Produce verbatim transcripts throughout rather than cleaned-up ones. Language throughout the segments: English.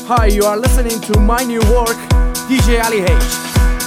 Hi, you are listening to my new work, D J Ali H.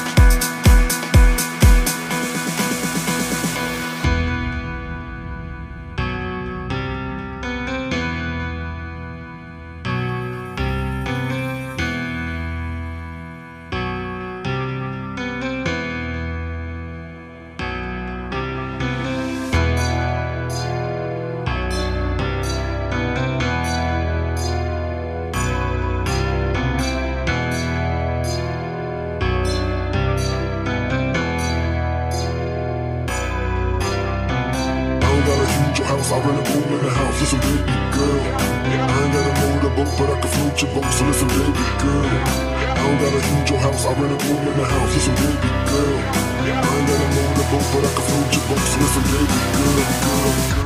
I rent a room in the house, listen baby girl. I ain't got a motorboat, but I can float your boat, so listen baby girl. I don't got a huge old house, I rent a room in the house, listen baby girl. I ain't got a motorboat, but I can float your boat, so listen baby girl, girl, girl.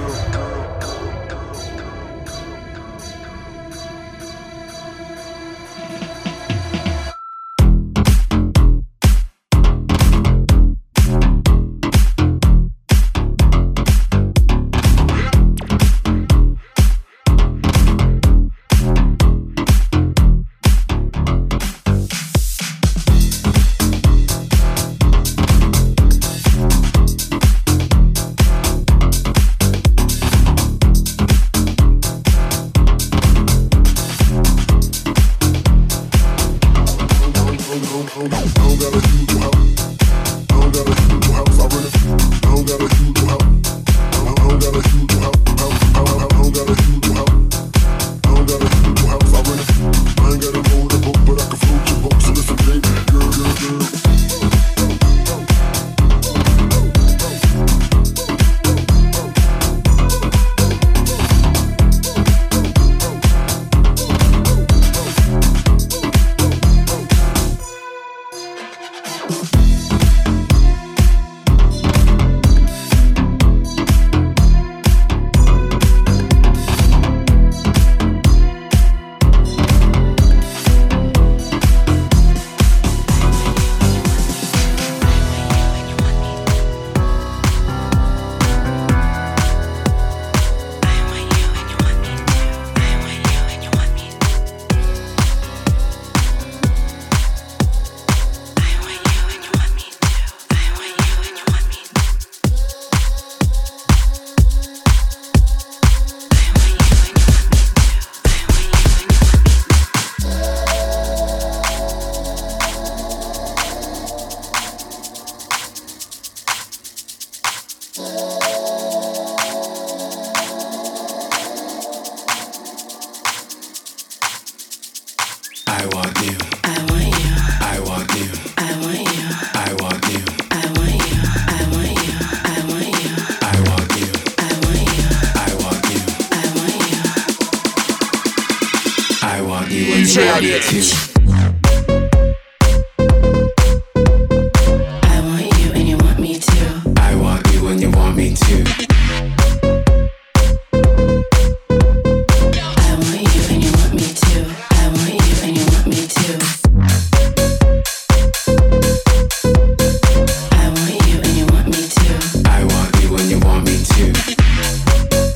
D J Ali H.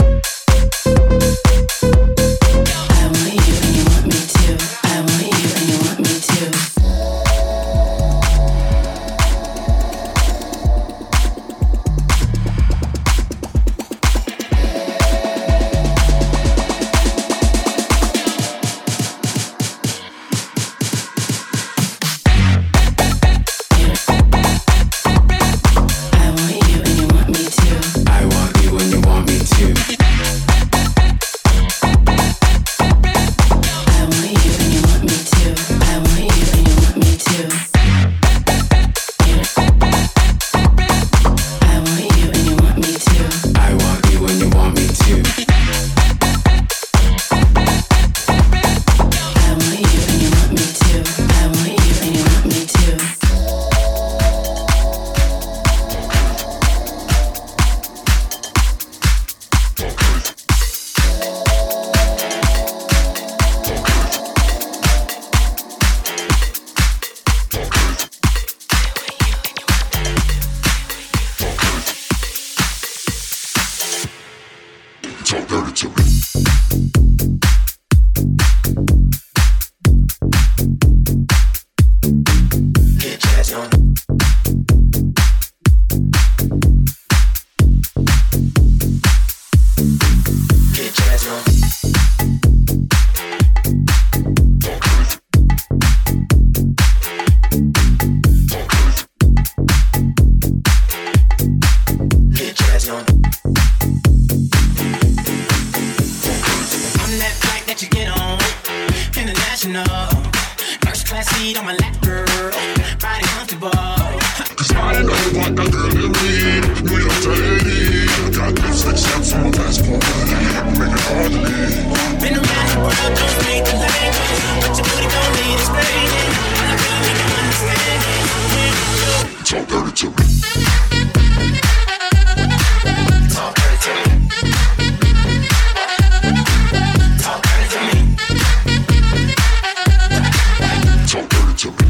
I want you girl in me. New York to eighty. Got lipstick stamps on my passport. Make it hard to leave. Been around the world, don't speak the language, but your booty don't need explaining. I really can understand it. Talk dirty to me. Talk dirty to me. Talk dirty to me. Talk dirty to me.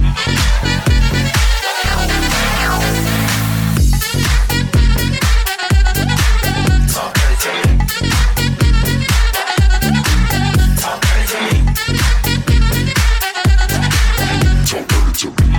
Talk dirty to me. Talk dirty to me. Talk dirty to me.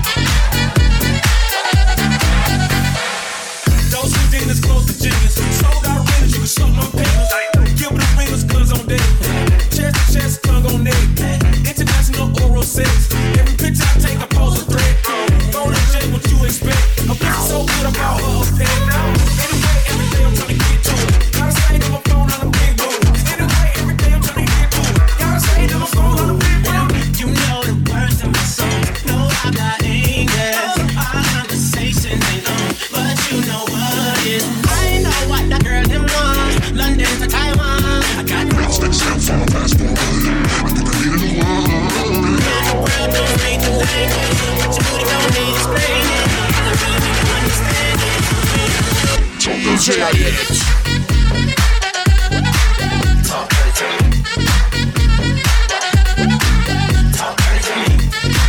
Those who didn't is close to genius. Sold out arenas, you can show no papers. Give them fingers, guns on deck. Chest to chest, tongue on neck. International oral sex. Every picture I take, I pose a threat. Phone and J, what you expect? A bitch so good about her pet. Anyway, every day I'm trying to get to it. Gotta stay to my phone on a big move. Anyway, every day I'm trying to get to it. Gotta stay to my phone on a big move. You know the words in my song. No, I'm not English. Our conversations ain't long, but you know what it is. I know what that girl them want. London to Taiwan. I got Lipstick stamps on my passport. I think I need a new one. the world don't speak the language, but your booty don't need explaining. I really can understand it. Talk dirty D J to me. Aliette. Talk dirty to me. Talk dirty to me.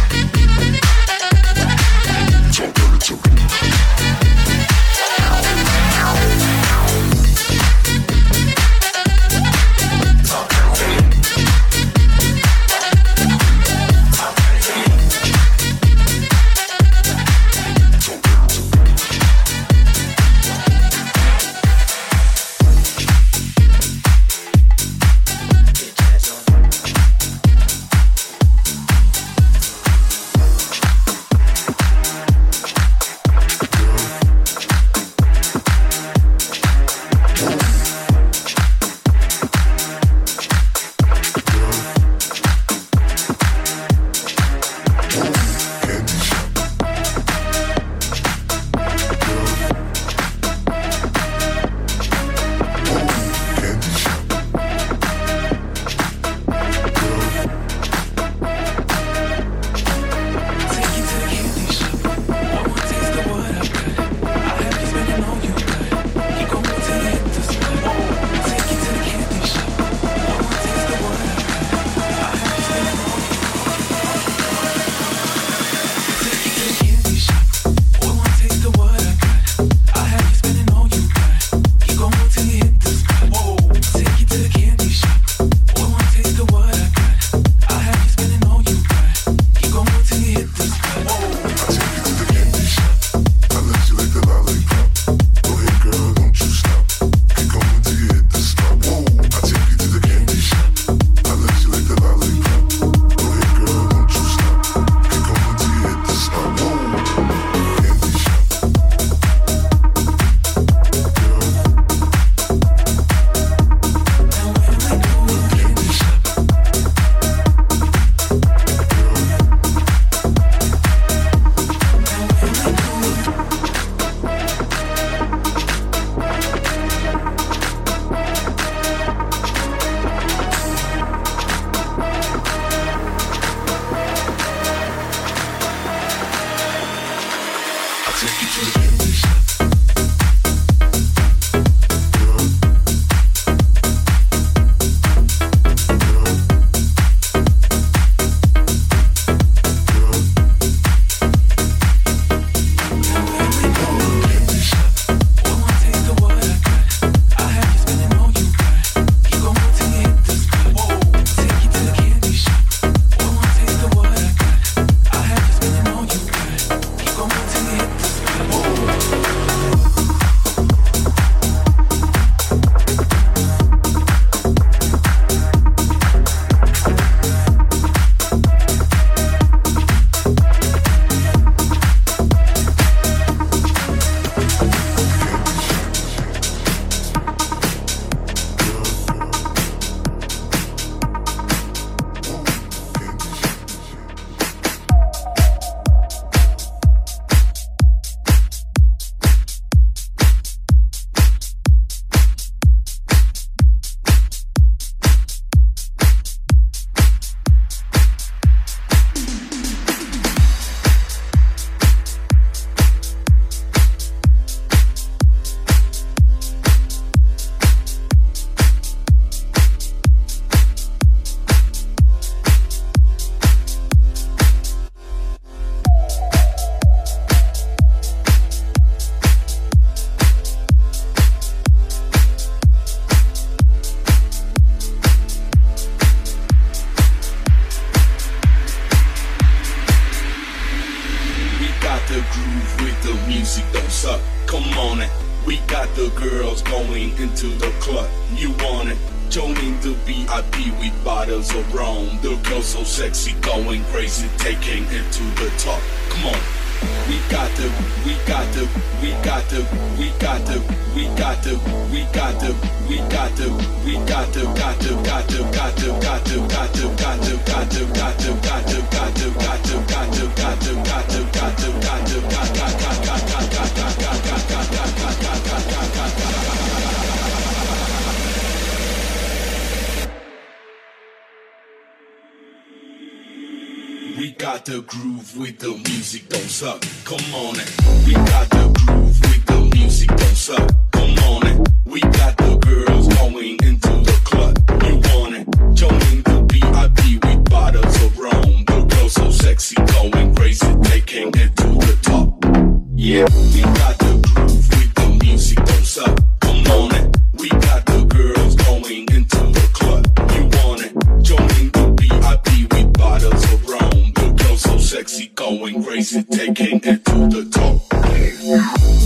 Talk dirty to me. Talk dirty to me. Talk dirty to me. come on it. We got the girls going into the club. You want it? Joining the V I P with bottles of rum. The girls so sexy, going crazy, taking it to the top. Come on. We got the, we got the, we got the, we got the, we got the, we got the, we got the, we got the, got the, got the, got the, got the, got the, got the, got the, got the, got the, got the, got the, got the, got the, got the, got the, got the, got got got got got got got got got got got got got. We got the groove with the music, don't suck. Come on it. We got the groove with the music, don't suck. Come on it. We got the girls going into the club. You want it? Joining the V I P with bottles of rum. The girls so sexy, going crazy, taking it to the top. Yeah, we got the groove with the music, don't suck. Come on it. We got the girls going into the club. You want it? Joining the V I P with bottles of rum. So sexy, going crazy, taking it to the top.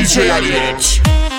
D J Ariete.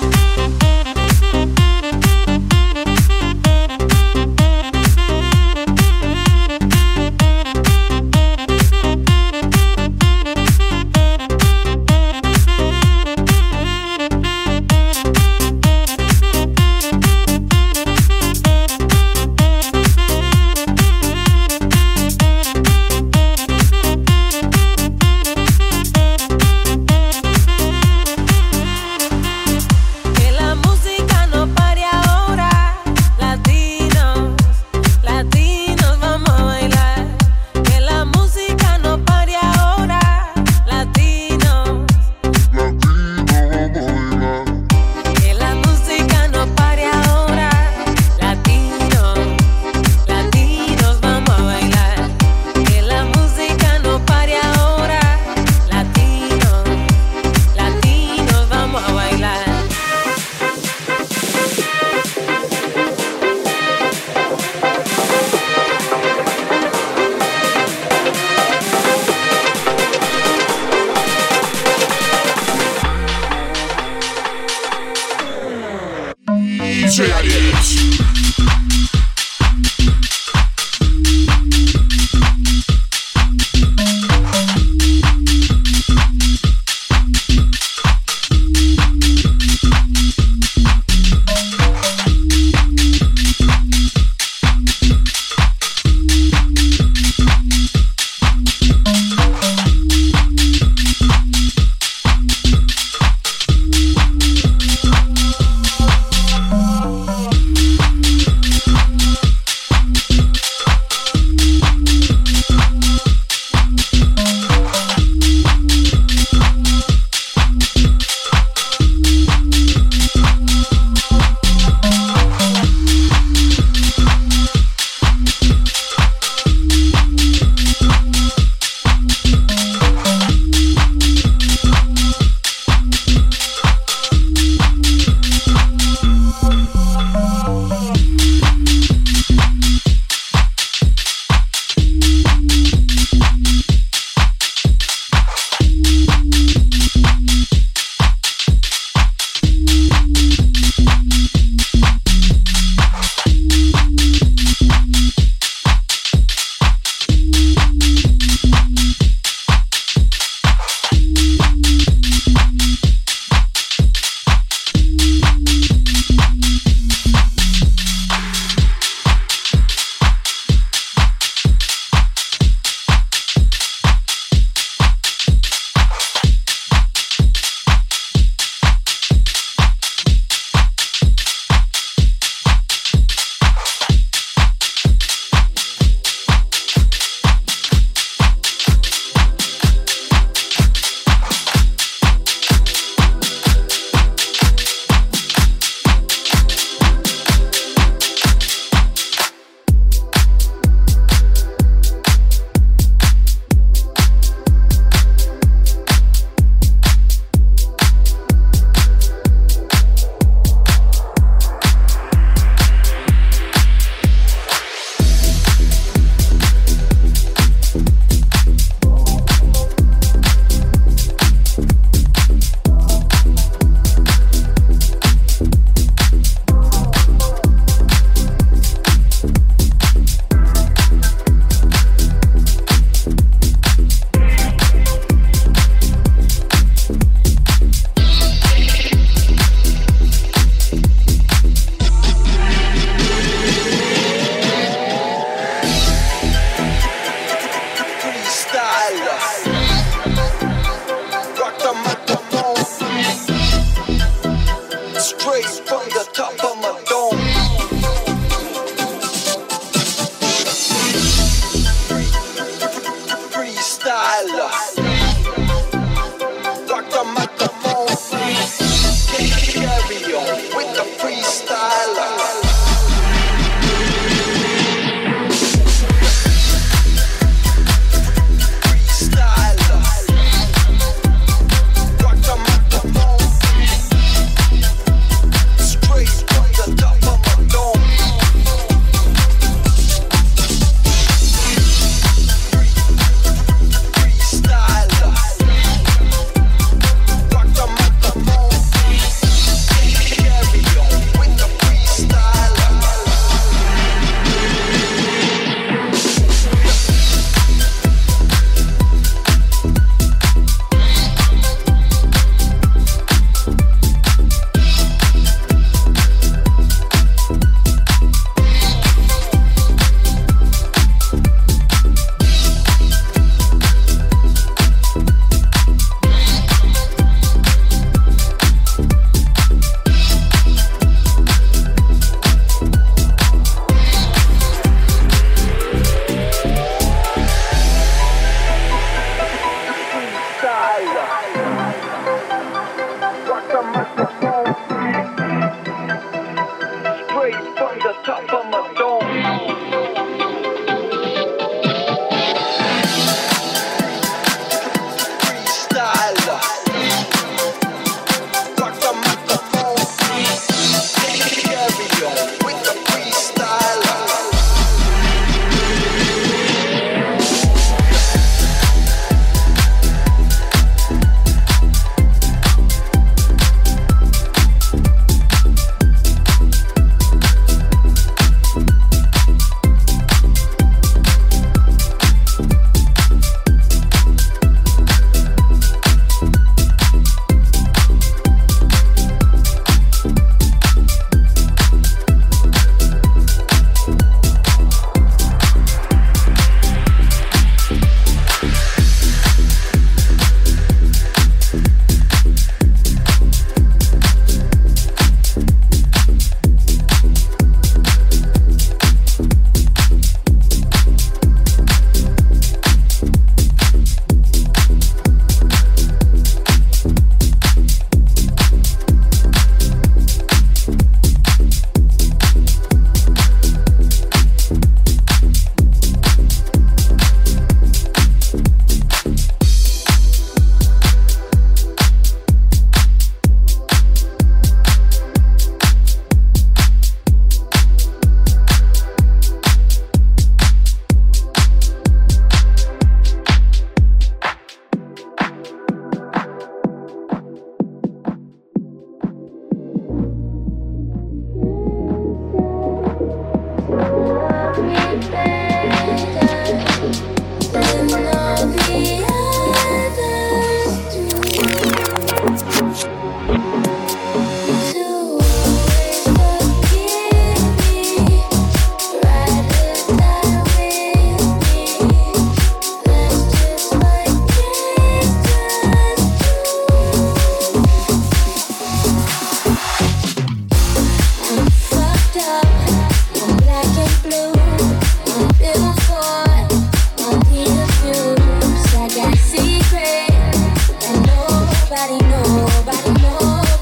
D J Ariete.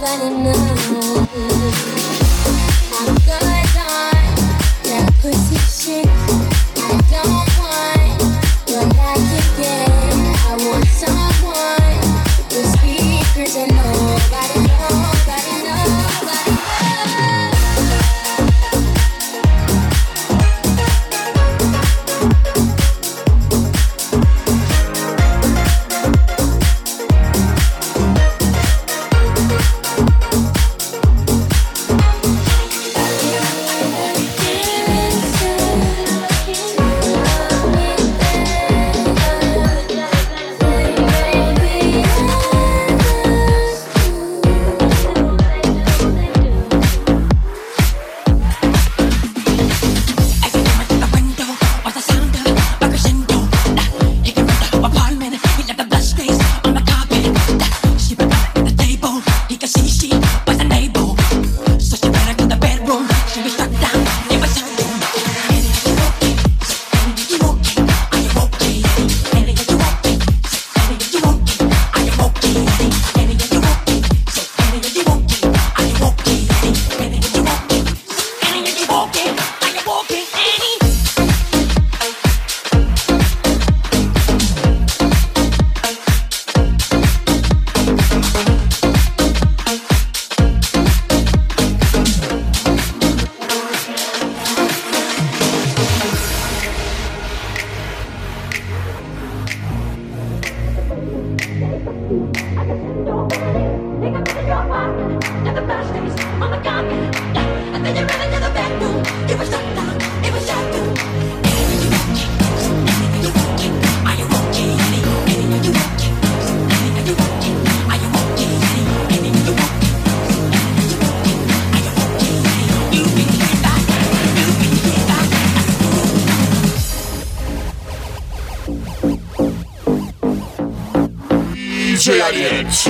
D J Aliens.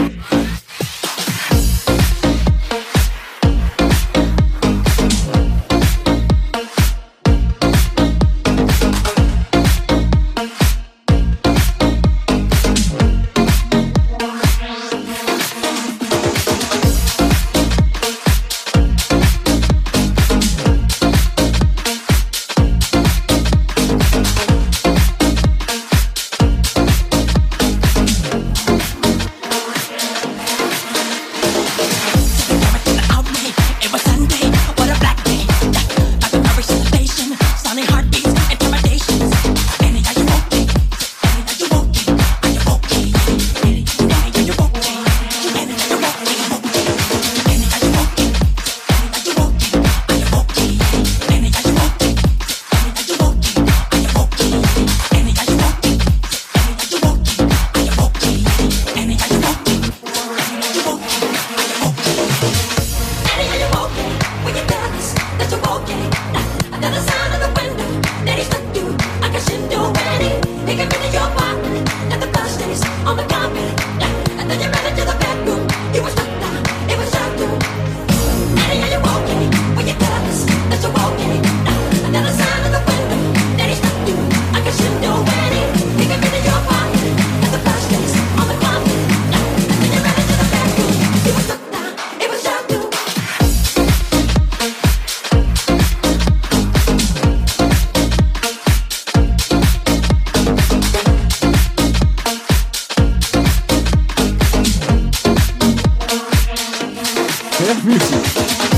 Music.